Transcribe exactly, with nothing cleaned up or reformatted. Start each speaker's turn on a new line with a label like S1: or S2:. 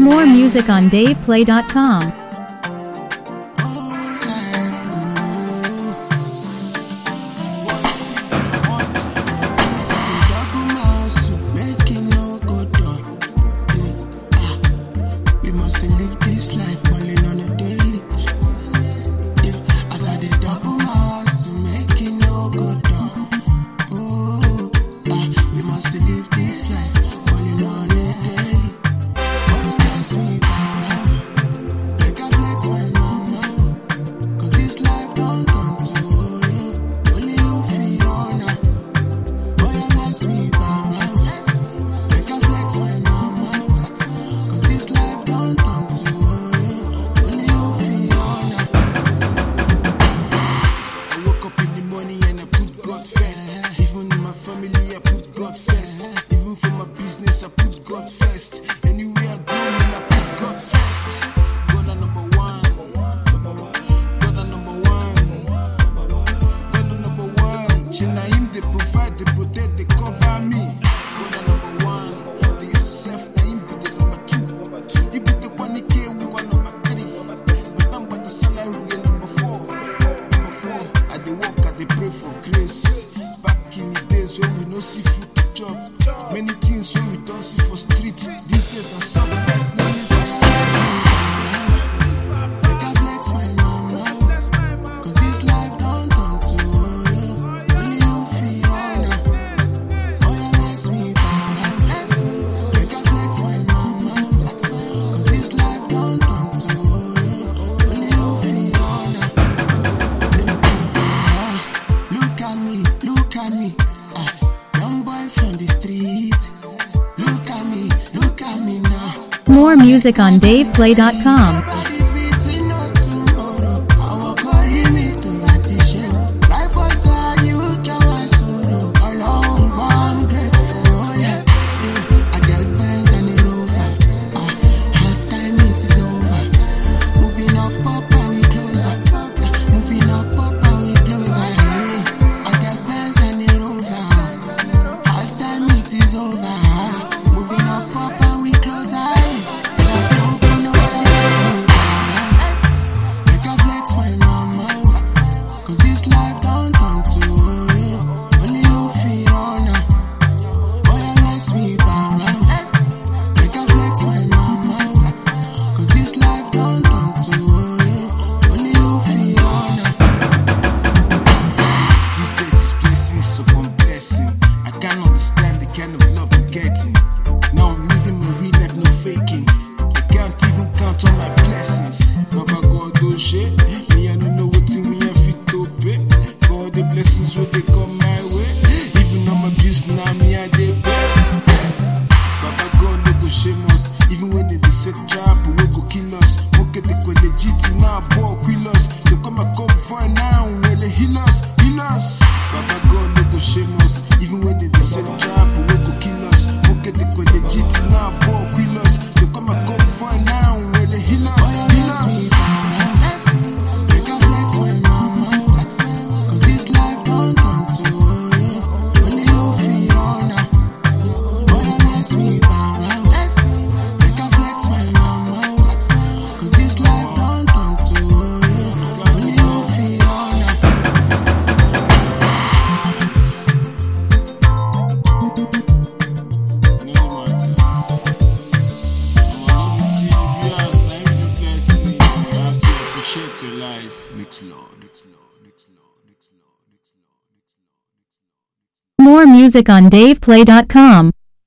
S1: More music on dave play dot com.
S2: Many things when we don't see for street. These days are so bad. No need for stress. Make I flex my mama, cause this life don't turn to you. Only you feel honor. Oh yeah, bless me, Papa, bless me. Make I flex my mama, cause this life don't turn to you. Only you feel honor. Look at me, look at me. Young boy from the street. Look at me, look at me now.
S1: More music on dave play dot com.
S2: Now I'm living my real life, no faking. I can't even count on my blessings. Baba God do shit. Me I don't know what thing me I fit to pay. For all the blessings when they come my way. Even on my abuse now me I dey pay. Baba God no go shame us. Even when they set trap we go kill us. Moke they go legit now ball kill us. They come and come for now when they heal us, heal us. Baba God no go shame us. Even when they set trap we go kill us. Moke they go legit now ball kill us. They come and come for now when they heal us, heal us. Make I flex my mama, cause this life don't turn to you. Only you feel honor. Oh yeah, bless me, Papa. Make I flex my mama, cause this life don't turn to you. Only you feel honor. Your life. Mix Lord, Mix Lord, Mix Lord, Mix Lord, Mix Lord.
S1: More music on dave play dot com.